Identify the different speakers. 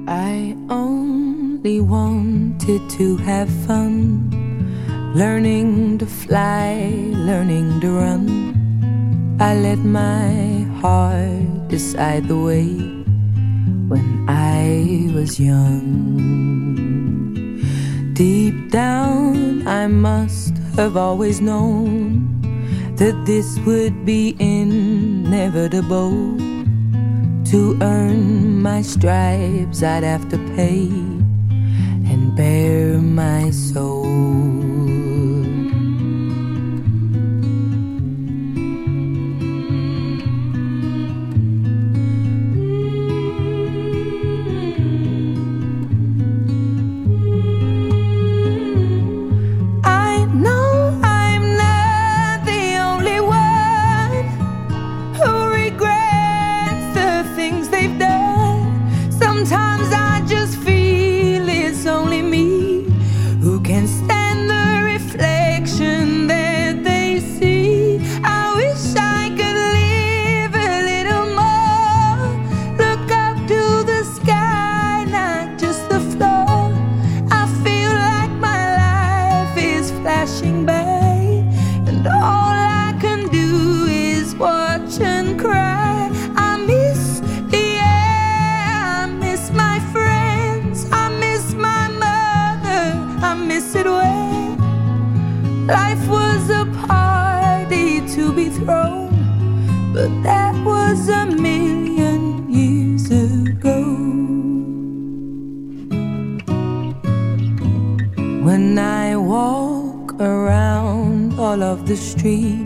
Speaker 1: I only wanted to have fun, learning to fly, learning to run. I let my heart decide the way when I was young. Deep down I must have always known that this would be inevitable. To earn my stripes I'd have to pay and bare my soul. Life was a party to be thrown, but that was a million years ago. When I walk around all of the streets,